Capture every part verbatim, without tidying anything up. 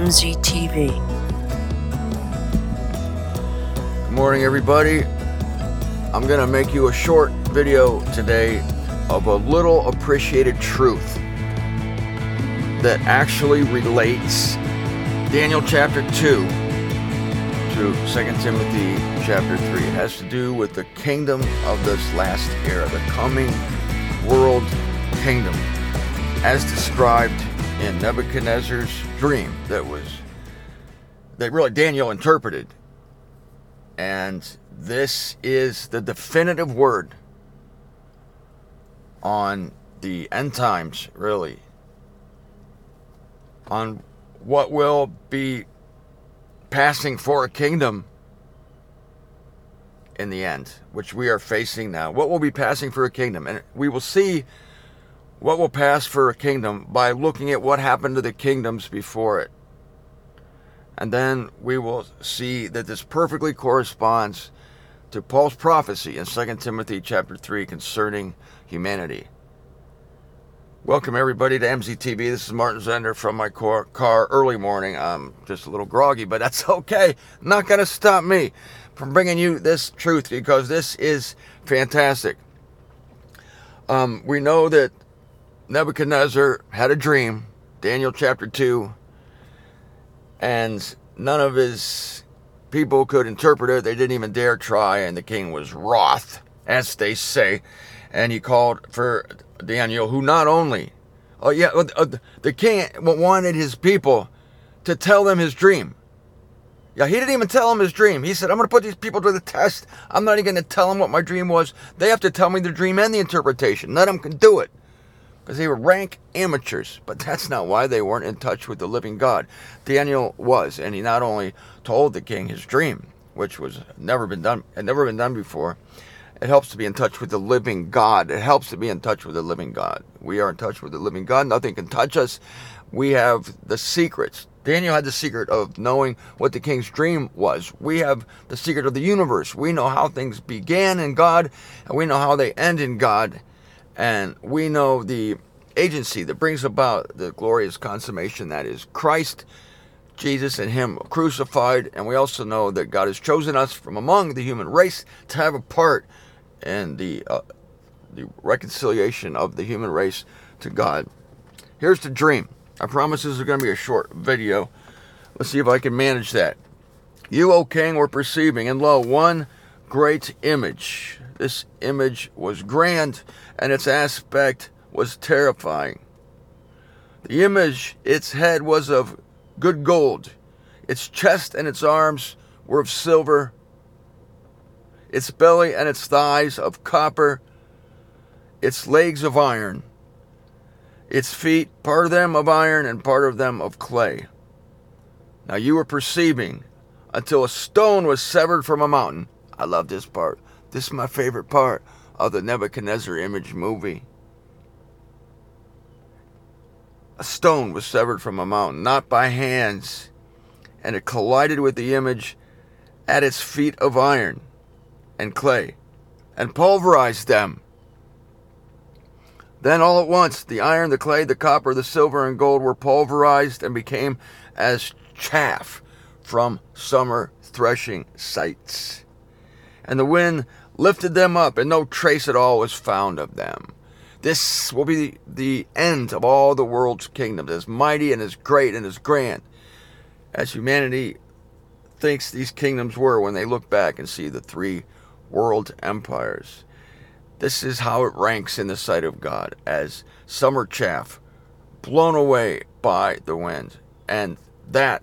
M Z T V. Good morning, everybody. I'm going to make you a short video today of a little appreciated truth that actually relates Daniel chapter two to Second Timothy chapter three. It has to do with the kingdom of this last era, the coming world kingdom, as described in Nebuchadnezzar's dream that was that really Daniel interpreted. And this is the definitive word on the end times, really, on what will be passing for a kingdom in the end, which we are facing now. What will be passing for a kingdom? And we will see what will pass for a kingdom by looking at what happened to the kingdoms before it. And then we will see that this perfectly corresponds to Paul's prophecy in Second Timothy chapter three concerning humanity. Welcome everybody to M Z T V. This is Martin Zender from my car, car early morning. I'm just a little groggy, but that's okay. Not going to stop me from bringing you this truth, because this is fantastic. Um, we know that Nebuchadnezzar had a dream, Daniel chapter two, and none of his people could interpret it. They didn't even dare try, and the king was wroth, as they say, and he called for Daniel, who not only, oh yeah, the king wanted his people to tell them his dream. Yeah, he didn't even tell them his dream. He said, I'm going to put these people to the test. I'm not even going to tell them what my dream was. They have to tell me the dream and the interpretation. None of them can do it, because they were rank amateurs. But that's not why they weren't in touch with the living God. Daniel was, and he not only told the king his dream, which was never been done, had never been done before. It helps to be in touch with the living God. It helps to be in touch with the living God. We are in touch with the living God. Nothing can touch us. We have the secrets. Daniel had the secret of knowing what the king's dream was. We have the secret of the universe. We know how things began in God, and we know how they end in God. And we know the agency that brings about the glorious consummation, that is Christ, Jesus, and him crucified. And we also know that God has chosen us from among the human race to have a part in the, uh, the reconciliation of the human race to God. Here's the dream. I promise this is going to be a short video. Let's see if I can manage that. You, O king, were perceiving, and lo, one great image. This image was grand, and its aspect was terrifying. The image, its head was of good gold. Its chest and its arms were of silver. Its belly and its thighs of copper. Its legs of iron. Its feet, part of them of iron and part of them of clay. Now you were perceiving until a stone was severed from a mountain. I love this part. This is my favorite part of the Nebuchadnezzar image movie. A stone was severed from a mountain, not by hands, and it collided with the image at its feet of iron and clay, and pulverized them. Then all at once the iron, the clay, the copper, the silver, and gold were pulverized and became as chaff from summer threshing sites. And the wind lifted them up, and no trace at all was found of them. This will be the, the end of all the world's kingdoms, as mighty and as great and as grand as humanity thinks these kingdoms were when they look back and see the three world empires. This is how it ranks in the sight of God, as summer chaff blown away by the wind. And that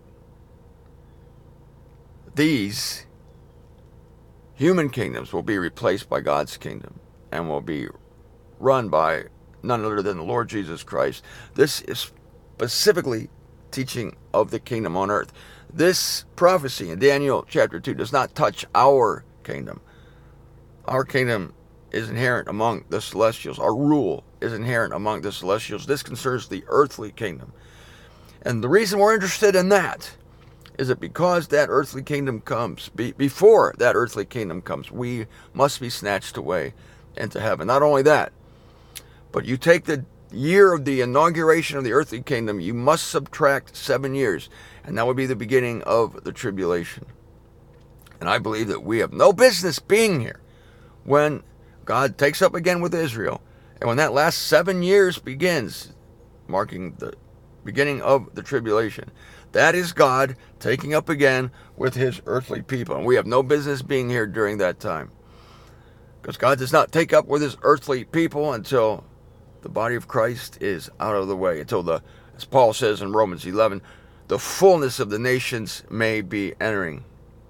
these human kingdoms will be replaced by God's kingdom and will be run by none other than the Lord Jesus Christ. This is specifically teaching of the kingdom on earth. This prophecy in Daniel chapter two does not touch our kingdom. Our kingdom is inherent among the celestials. Our rule is inherent among the celestials. This concerns the earthly kingdom. And the reason we're interested in that is that because that earthly kingdom comes, be, before that earthly kingdom comes, we must be snatched away into heaven. Not only that, but you take the year of the inauguration of the earthly kingdom, you must subtract seven years. And that would be the beginning of the tribulation. And I believe that we have no business being here when God takes up again with Israel. And when that last seven years begins, marking the beginning of the tribulation, that is God taking up again with his earthly people. And we have no business being here during that time. Because God does not take up with his earthly people until the body of Christ is out of the way. Until, the, as Paul says in Romans eleven, the fullness of the nations may be entering.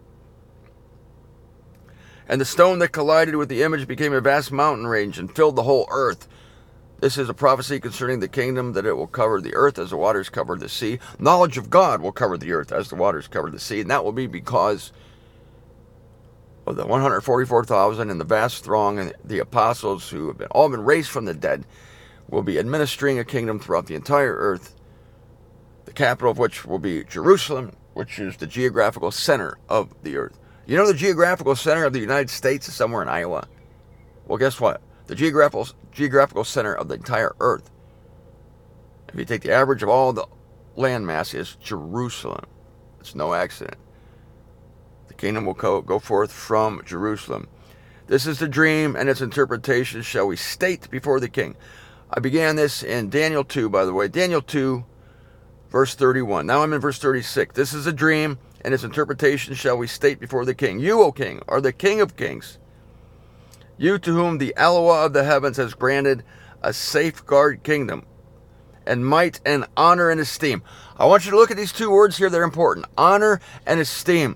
And the stone that collided with the image became a vast mountain range and filled the whole earth. This is a prophecy concerning the kingdom, that it will cover the earth as the waters cover the sea. Knowledge of God will cover the earth as the waters cover the sea. And that will be because of the one hundred forty-four thousand and the vast throng and the apostles who have been all been raised from the dead will be administering a kingdom throughout the entire earth, the capital of which will be Jerusalem, which is the geographical center of the earth. You know the geographical center of the United States is somewhere in Iowa? Well, guess what? The geographical geographical center of the entire earth, if you take the average of all the land mass, is Jerusalem. It's no accident. The kingdom will go, go forth from Jerusalem. This is the dream, and its interpretation shall we state before the king. I began this in Daniel two, by the way. Daniel two, verse thirty-one. Now I'm in verse thirty-six. This is a dream, and its interpretation shall we state before the king. You, O king, are the king of kings. You to whom the Eloah of the heavens has granted a safeguard kingdom, and might and honor and esteem. I want you to look at these two words here that are important. Honor and esteem.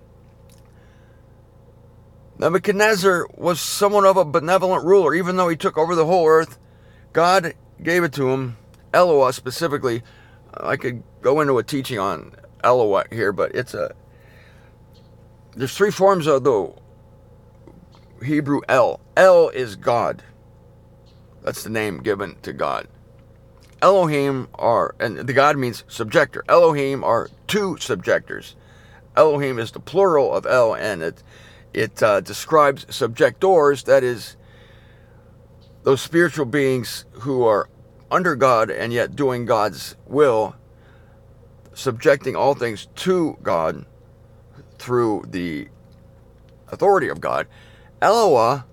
Nebuchadnezzar was somewhat of a benevolent ruler. Even though he took over the whole earth, God gave it to him. Eloah specifically. I could go into a teaching on Eloah here, but it's a... There's three forms of the Hebrew El. El is God. That's the name given to God. Elohim are, and the God means subjector. Elohim are two subjectors. Elohim is the plural of El, and it it uh, describes subjectors, that is, those spiritual beings who are under God and yet doing God's will, subjecting all things to God through the authority of God. Eloah,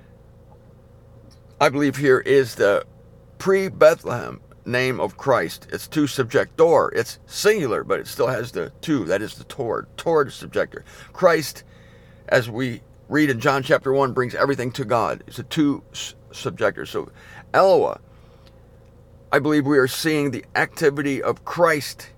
I believe here, is the pre-Bethlehem name of Christ. It's two subjector. It's singular, but it still has the two. That is the toward. Toward subjector. Christ, as we read in John chapter one, brings everything to God. It's a two subjector. So Eloah, I believe we are seeing the activity of Christ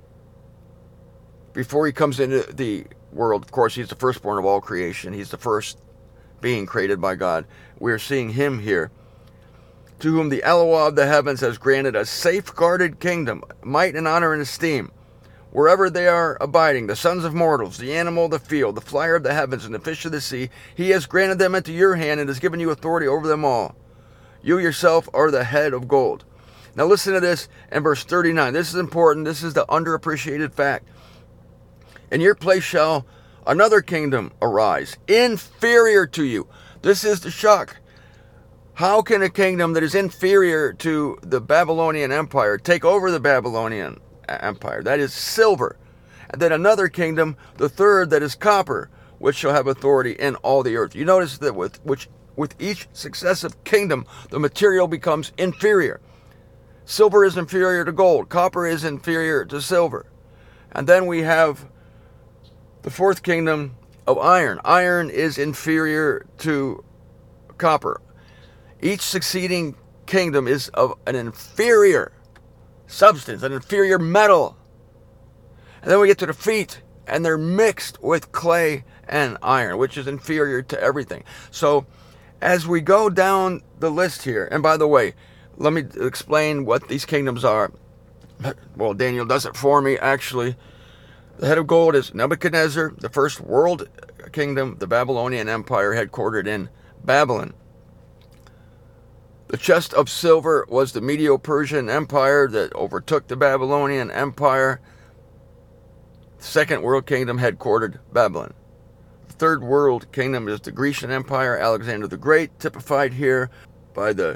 before he comes into the world. Of course, he's the firstborn of all creation. He's the first being created by God. We are seeing him here. To whom the Eloah of the heavens has granted a safeguarded kingdom, might and honor and esteem, wherever they are abiding, the sons of mortals, the animal of the field, the flyer of the heavens, and the fish of the sea. He has granted them into your hand and has given you authority over them all. You yourself are the head of gold. Now listen to this in verse thirty-nine. This is important. This is the underappreciated fact. In your place shall another kingdom arise, inferior to you. This is the shock. How can a kingdom that is inferior to the Babylonian Empire take over the Babylonian Empire? That is silver. And then another kingdom, the third, that is copper, which shall have authority in all the earth. You notice that with which with each successive kingdom, the material becomes inferior. Silver is inferior to gold. Copper is inferior to silver. And then we have the fourth kingdom of iron. Iron is inferior to copper. Each succeeding kingdom is of an inferior substance, an inferior metal. And then we get to the feet, and they're mixed with clay and iron, which is inferior to everything. So as we go down the list here, and by the way, let me explain what these kingdoms are. Well, Daniel does it for me, actually. The head of gold is Nebuchadnezzar, the first world kingdom, the Babylonian Empire, headquartered in Babylon. The chest of silver was the Medo-Persian Empire that overtook the Babylonian Empire. The second world kingdom headquartered Babylon. The third world kingdom is the Grecian Empire, Alexander the Great, typified here by the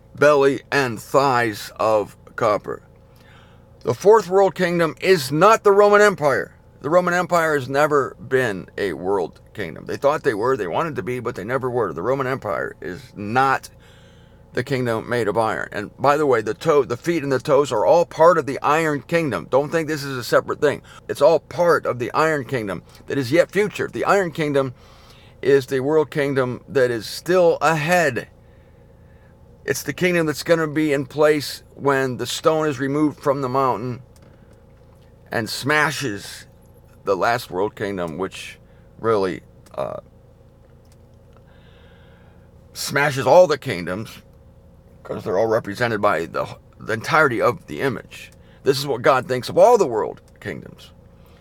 belly and thighs of copper. The fourth world kingdom is not the Roman Empire. The Roman Empire has never been a world kingdom. They thought they were, they wanted to be, but they never were. The Roman Empire is not the kingdom made of iron. And by the way, the toe, the feet and the toes are all part of the Iron Kingdom. Don't think this is a separate thing. It's all part of the Iron Kingdom that is yet future. The Iron Kingdom is the world kingdom that is still ahead. It's the kingdom that's going to be in place when the stone is removed from the mountain and smashes the last world kingdom, which really uh, smashes all the kingdoms, because they're all represented by the, the entirety of the image. This is what God thinks of all the world kingdoms.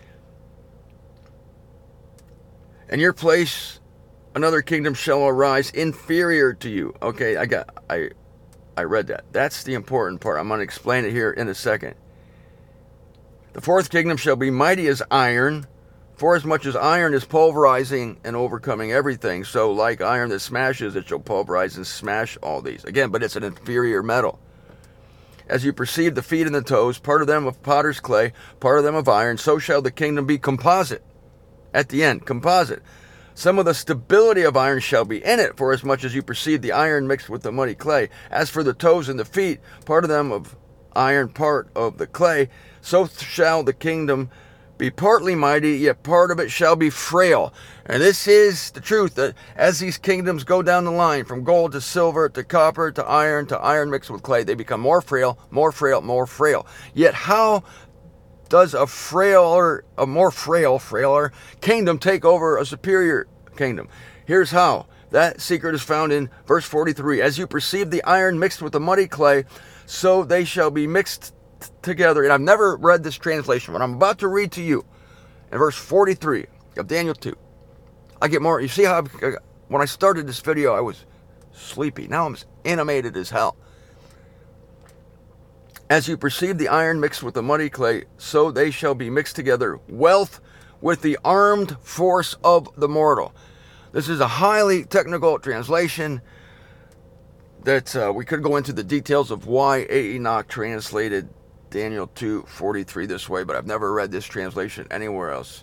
In your place, another kingdom shall arise inferior to you. Okay, I got, I, I read that. That's the important part. I'm going to explain it here in a second. The fourth kingdom shall be mighty as iron, for as much as iron is pulverizing and overcoming everything, so like iron that smashes, it shall pulverize and smash all these. Again, but it's an inferior metal. As you perceive the feet and the toes, part of them of potter's clay, part of them of iron, so shall the kingdom be composite. At the end, composite. Some of the stability of iron shall be in it, for as much as you perceive the iron mixed with the muddy clay. As for the toes and the feet, part of them of iron, part of the clay, so shall the kingdom be partly mighty, yet part of it shall be frail. And this is the truth, that as these kingdoms go down the line, from gold to silver to copper to iron to iron mixed with clay, they become more frail, more frail, more frail. Yet how does a frailer, a more frail, frailer kingdom take over a superior kingdom? Here's how. That secret is found in verse forty-three. As you perceive the iron mixed with the muddy clay, so they shall be mixed t- together. And I've never read this translation, but I'm about to read to you in verse forty-three of Daniel two. I get more. You see how I, when I started this video, I was sleepy. Now I'm animated as hell. As you perceive the iron mixed with the muddy clay, so they shall be mixed together, wealth with the armed force of the mortal. This is a highly technical translation that uh, we could go into the details of why A. Enoch translated Daniel two forty-three this way, but I've never read this translation anywhere else.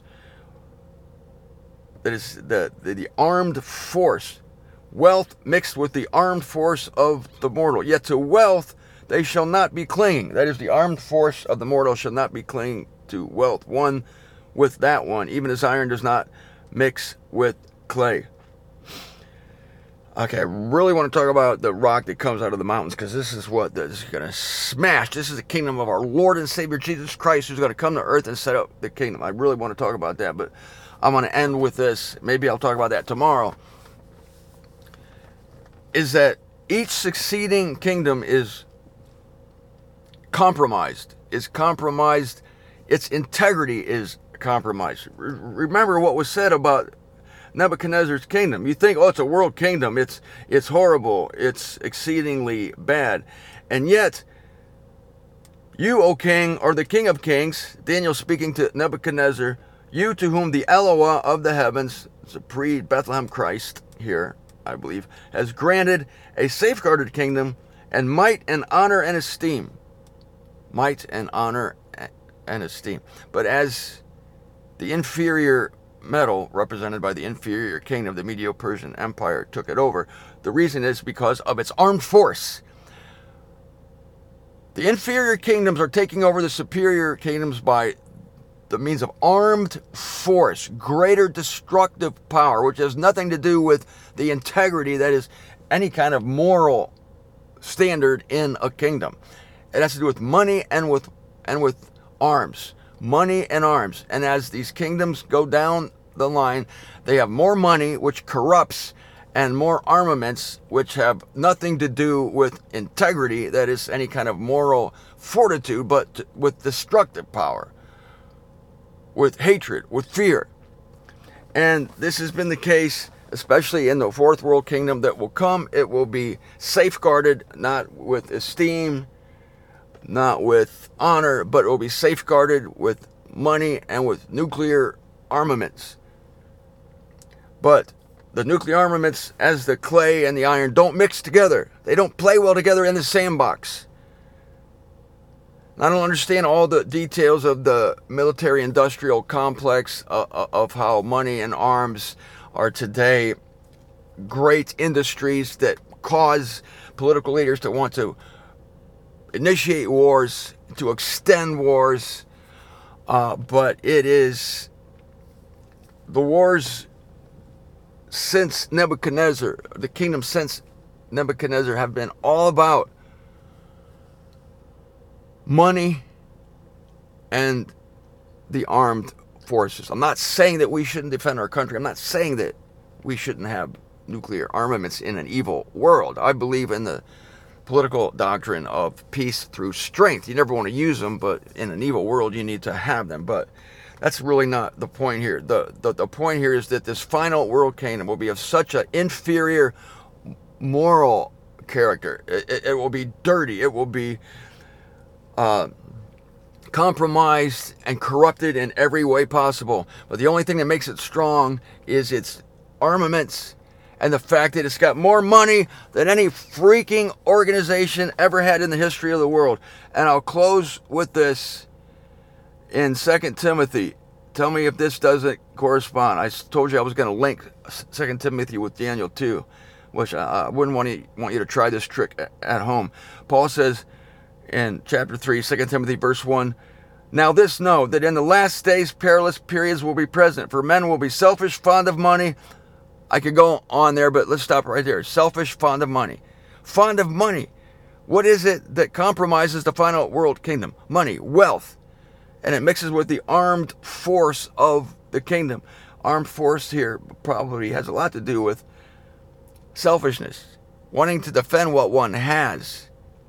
That is the, the, the armed force, wealth mixed with the armed force of the mortal. Yet to wealth they shall not be clinging. That is, the armed force of the mortal shall not be clinging to wealth, one with that one, even as iron does not mix with clay. Okay, I really want to talk about the rock that comes out of the mountains, because this is what this is going to smash. This is the kingdom of our Lord and Savior Jesus Christ, who's going to come to earth and set up the kingdom. I really want to talk about that, but I'm going to end with this. Maybe I'll talk about that tomorrow. Is that each succeeding kingdom is compromised, is compromised, its integrity is compromised. Remember what was said about Nebuchadnezzar's kingdom. You think, oh, it's a world kingdom, it's it's horrible, it's exceedingly bad. And yet, you, O king, are the king of kings, Daniel speaking to Nebuchadnezzar, you to whom the Eloah of the heavens, it's a pre-Bethlehem Christ here, I believe, has granted a safeguarded kingdom and might and honor and esteem. Might and honor and esteem. But as the inferior metal, represented by the inferior kingdom, the Medo-Persian Empire, took it over, the reason is because of its armed force. The inferior kingdoms are taking over the superior kingdoms by the means of armed force, greater destructive power, which has nothing to do with the integrity that is any kind of moral standard in a kingdom. It has to do with money and with and with arms. Money and arms. And as these kingdoms go down the line, they have more money, which corrupts, and more armaments, which have nothing to do with integrity, that is any kind of moral fortitude, but with destructive power, with hatred, with fear. And this has been the case, especially in the fourth world kingdom that will come. It will be safeguarded, not with esteem, not with honor, but it will be safeguarded with money and with nuclear armaments. But the nuclear armaments as the clay and the iron don't mix together. They don't play well together in the sandbox. I don't understand all the details of the military-industrial complex uh, of how money and arms are today great industries that cause political leaders to want to initiate wars, to extend wars, uh, but it is the wars since Nebuchadnezzar, the kingdom since Nebuchadnezzar, have been all about money and the armed forces. I'm not saying that we shouldn't defend our country. I'm not saying that we shouldn't have nuclear armaments in an evil world. I believe in the political doctrine of peace through strength. You never want to use them, but in an evil world, you need to have them. But that's really not the point here. The, the, the point here is that this final world kingdom will be of such an inferior moral character. It, it, it will be dirty. It will be uh, compromised and corrupted in every way possible. But the only thing that makes it strong is its armaments and the fact that it's got more money than any freaking organization ever had in the history of the world. And I'll close with this in Second Timothy. Tell me if this doesn't correspond. I told you I was going to link Second Timothy with Daniel two, which I wouldn't want, to, want you to try this trick at home. Paul says in chapter three, Second Timothy verse one, "Now this know, that in the last days perilous periods will be present, for men will be selfish, fond of money." I could go on there, but let's stop right there. Selfish, fond of money. Fond of money. What is it that compromises the final world kingdom? Money, wealth. And it mixes with the armed force of the kingdom. Armed force here probably has a lot to do with selfishness. Wanting to defend what one has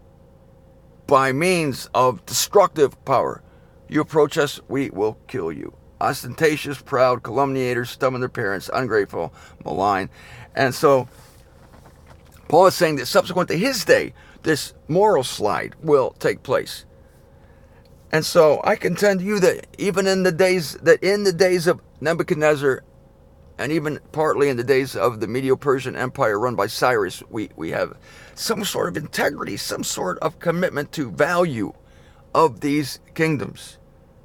by means of destructive power. You approach us, we will kill you. Ostentatious, proud, calumniators, stubborn their parents, ungrateful, malign. And so Paul is saying that subsequent to his day, this moral slide will take place. And so I contend to you that even in the days that in the days of Nebuchadnezzar, and even partly in the days of the Medo-Persian Empire run by Cyrus, we, we have some sort of integrity, some sort of commitment to value of these kingdoms.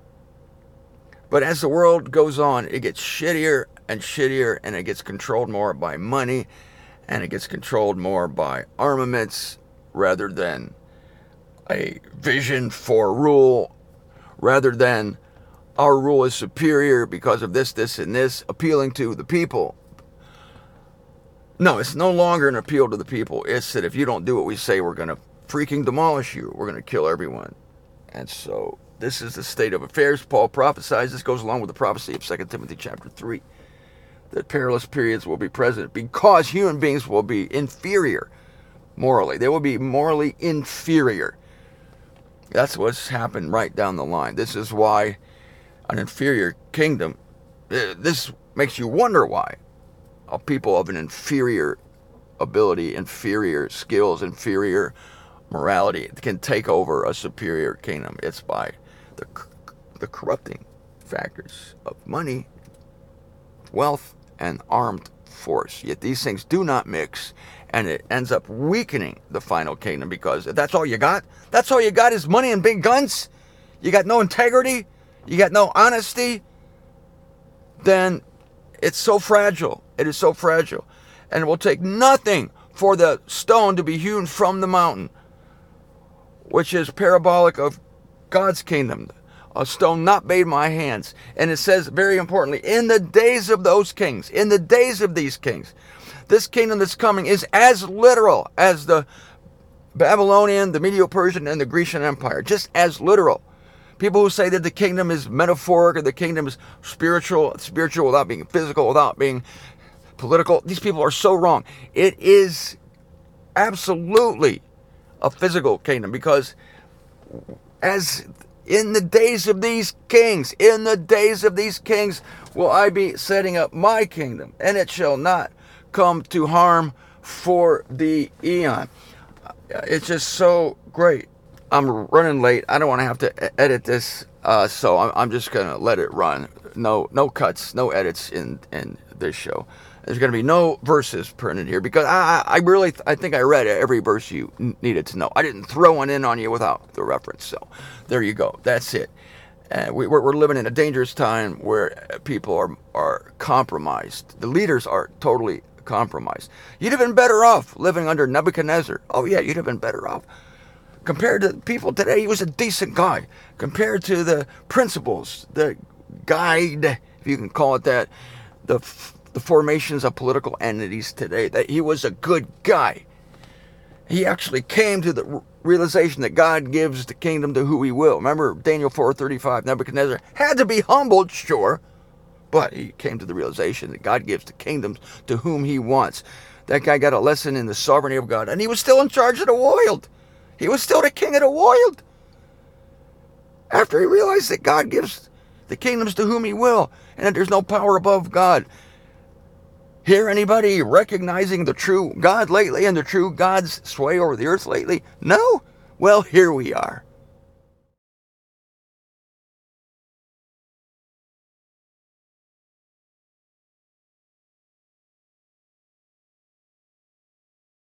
But as the world goes on, it gets shittier and shittier, and it gets controlled more by money, and it gets controlled more by armaments rather than a vision for rule, rather than our rule is superior because of this, this, and this, appealing to the people. No, it's no longer an appeal to the people. It's that if you don't do what we say, we're going to freaking demolish you. We're going to kill everyone. And so this is the state of affairs. Paul prophesies. This goes along with the prophecy of Second Timothy chapter three. That perilous periods will be present because human beings will be inferior morally. They will be morally inferior. That's what's happened right down the line. This is why an inferior kingdom, this makes you wonder why a people of an inferior ability, inferior skills, inferior morality can take over a superior kingdom. It's by the, the corrupting factors of money, wealth, and armed force. Yet these things do not mix, and it ends up weakening the final kingdom, because if that's all you got, that's all you got is money and big guns, you got no integrity, you got no honesty, then it's so fragile. It is so fragile. And it will take nothing for the stone to be hewn from the mountain, which is parabolic of God's kingdom, a stone not made by hands. And it says, very importantly, in the days of those kings, in the days of these kings, this kingdom that's coming is as literal as the Babylonian, the Medo-Persian, and the Grecian Empire, just as literal. People who say that the kingdom is metaphoric or the kingdom is spiritual, spiritual without being physical, without being political, these people are so wrong. It is absolutely a physical kingdom, because as in the days of these kings, in the days of these kings will I be setting up my kingdom, and it shall not come to harm for the eon. It's just so great. I'm running late. I don't want to have to edit this, uh, so I'm, I'm just going to let it run. No no cuts, no edits in, in this show. There's going to be no verses printed here because I, I really, I think I read every verse you needed to know. I didn't throw one in on you without the reference. So there you go. That's it. Uh, we, we're, we're living in a dangerous time where people are are compromised. The leaders are totally compromised. You'd have been better off living under Nebuchadnezzar. Oh yeah, you'd have been better off. Compared to people today, he was a decent guy. Compared to the principles, the guide, if you can call it that, the the formations of political entities today, that he was a good guy. He actually came to the realization that God gives the kingdom to who he will. Remember Daniel four thirty-five, Nebuchadnezzar had to be humbled, sure, but he came to the realization that God gives the kingdoms to whom he wants. That guy got a lesson in the sovereignty of God, and he was still in charge of the world. He was still the king of the world. After he realized that God gives the kingdoms to whom he will, and that there's no power above God. Hear anybody recognizing the true God lately and the true God's sway over the earth lately? No? Well, here we are.